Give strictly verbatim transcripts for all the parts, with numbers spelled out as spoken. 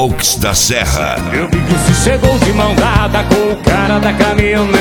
Volks da Serra. Eu vi que se chegou de mão dada com o cara da caminhonete.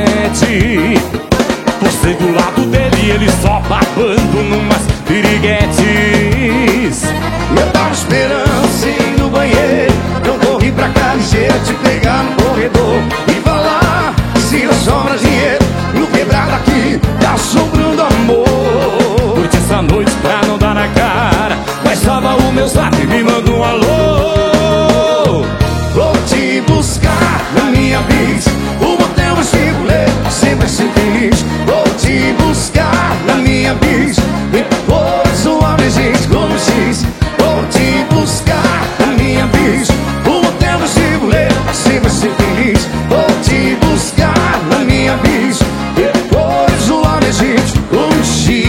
Postei do lado dele, ele só babando numas piriguetes. Eu tava esperando você ir no banheiro, não corri pra cá ligeiro, te pegar no corredor e falar se não sobra dinheiro no quebrado aqui, tá sobrando amor. Curti essa noite pra não dar na cara, mas salva o meu zap e me manda um alô. Vou te buscar na minha bis, o motel vai ser mulher, você vai ser feliz. Vou te buscar na minha bis, depois o abejite como X. Vou te buscar na minha bis, o motel vai ser mulher, você vai ser feliz. Vou te buscar na minha bis, depois o abejite como X.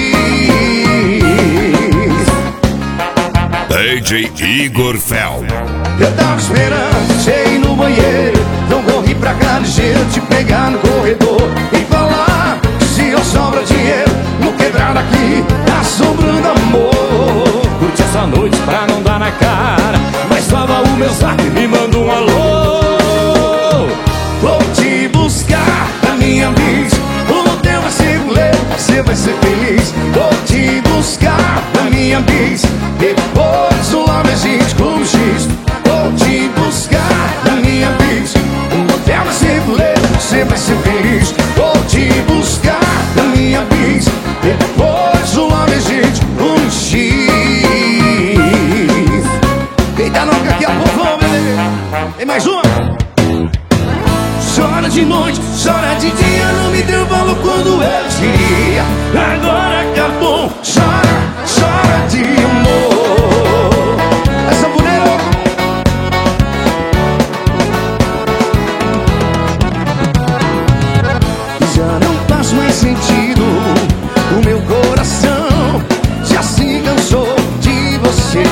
D J Igor Fel. Eu tava esperando você ir no banheiro, não corri pra cá ligeiro, te pegar no corredor e falar se eu sobra dinheiro no quebrado aqui, tá sobrando amor. Curti essa noite pra não dar na cara, mas salva o meu zap e me manda um alô. Vou te buscar na minha bis, o motel vai ser mulher, você vai ser feliz. Vou te buscar na minha bis, depois o lavejite como X. Vou te buscar na minha bis, o motel vai ser mulher, você vai ser feliz. Vou te buscar na minha bis, depois o lavejite como X. Eita, não, que daqui a pouco vamos, bebê. Tem mais uma? Chora de noite, chora de dia, não me deu valor quando eu queria. Agora acabou, chora, chora de amor. Essa mulher já não faz mais sentido, o meu coração já se cansou de você.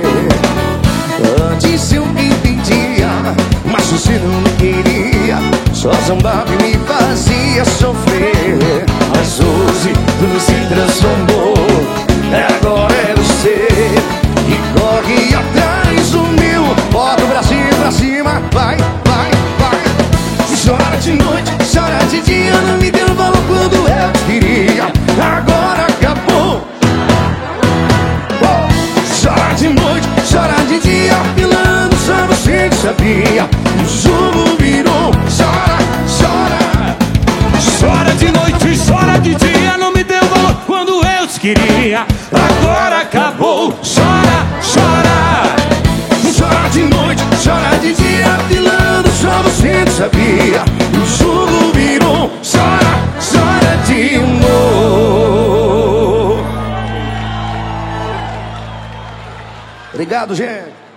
Antes eu me entendia, mas você não queria, só zombava e me fazia sofrer. Mas hoje tudo se transformou, agora é você que corre atrás do meu. Bota o bracinho pra cima, vai, vai, vai. Chora de noite, chora de dia, não me deu valor quando eu queria. Agora acabou. Oh, chora de noite, chora de dia, pilando só você que sabia. O jogo virou, chora, chora. Chora de noite, chora de dia, não me deu valor quando eu te queria. Agora acabou, chora, chora. Chora de noite, chora de dia, pilando só você que sabia. O jogo virou, chora, chora de amor. Obrigado, gente.